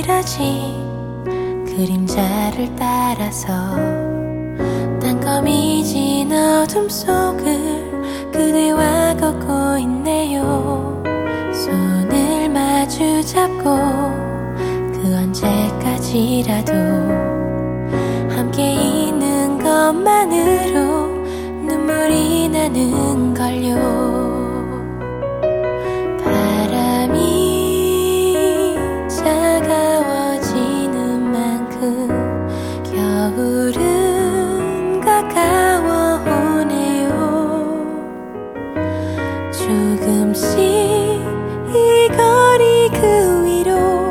흐려진 그림자를 따라서 땅거미진 어둠 속을 그대와 걷고 있네요. 손을 마주 잡고 그 언제까지라도 함께 있는 것만으로 눈물이 나는걸요. 바람이 차가워지는 만큼 겨울은 가까워 오네요. 조금씩 이 거리 그 위로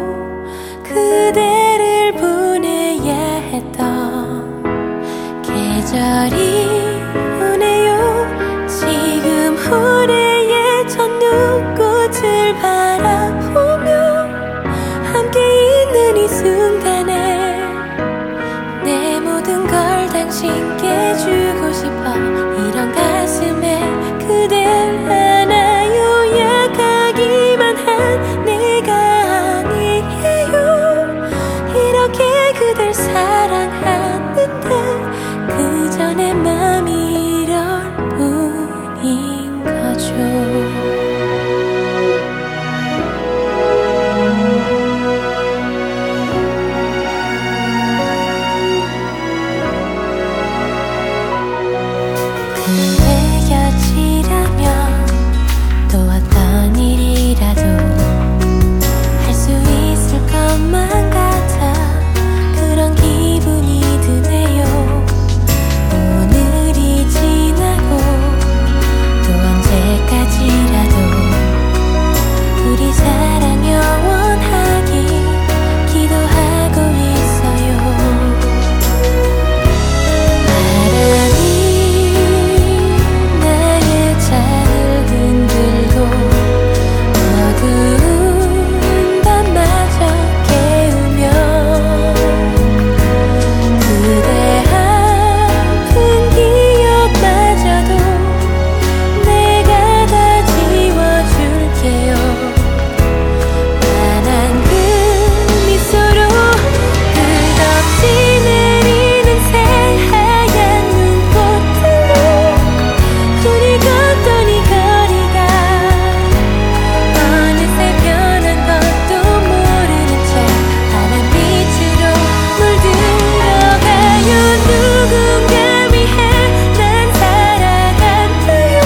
그대를 보내야 했던 계절이 오네요. 지금 후레의 첫눈꽃을 바라보며 함께 있는 이 순간에 내 모든 걸 당신께 주고 싶어. 이런 가슴에 그댈 안아요. 약하기만 한 내가 아니에요. 이렇게 그댈 사랑하는데 그저 내 맘이 이럴 뿐인 거죠. 그대 곁이라면 또 어떤 일이라도 할 수 있을 것만 같아 그런 기분이 드네요. 오늘이 지나고 또 언제까지라도 우리 사랑 영원하길 기도하고 있어요. 바람이 나의 잔을 흔들고 어두운 밤마저 깨우며 그대 아픈 기억마저도 내가 다 지워줄게요. 환한 그 미소로 끝없이 내리는 새하얀 눈꽃들로 우리 걷던 이 거리가 어느새 변한 것도 모르는 채 파란빛으로 물들어가요. 누군가 위해 난 살아간대요.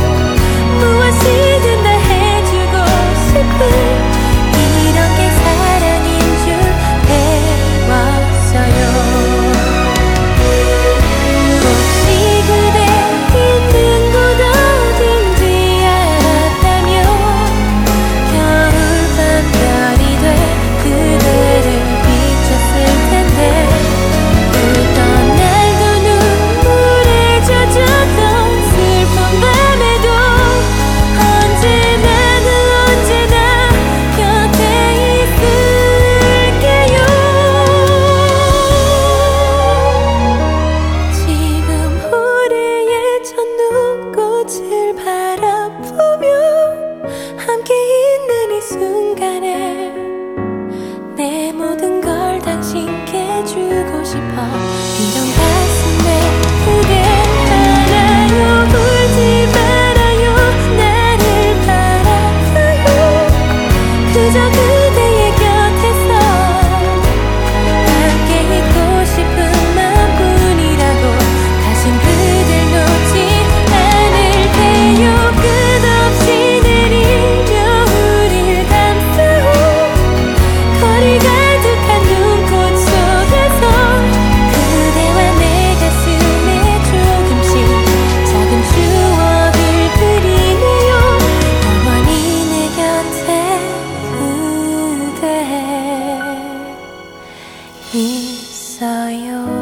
무엇이든 다 해주고 싶은 이런 게 사랑인 줄 배웠어요. 혹시 그대 있는 곳 어딘지 알았다면 겨울밤 별이 돼 그대를 비췄을 텐데 울던 날도 눈물에 젖었던 슬픈 밤에도 언제나 곁에 있을게요. 지금 후레의 첫눈꽃을 바라보며 함께 있는 이 순간에 내 모든 걸 당신께 주고 싶어. 이런 가슴에 그대 안아요. 울지 말아요. 나를 바라봐요. 그저 그대의 곁에서 함께 있고 싶은 마음뿐이라고. 다신 그댈 놓지 않을 테요. 끝없이 내리며 우릴 감싸고 거리 가득한 눈꽃 속에서 그대와 내 가슴에 조금씩 작은 추억을 그리네요. 영원히 내 곁에 그대 있어요.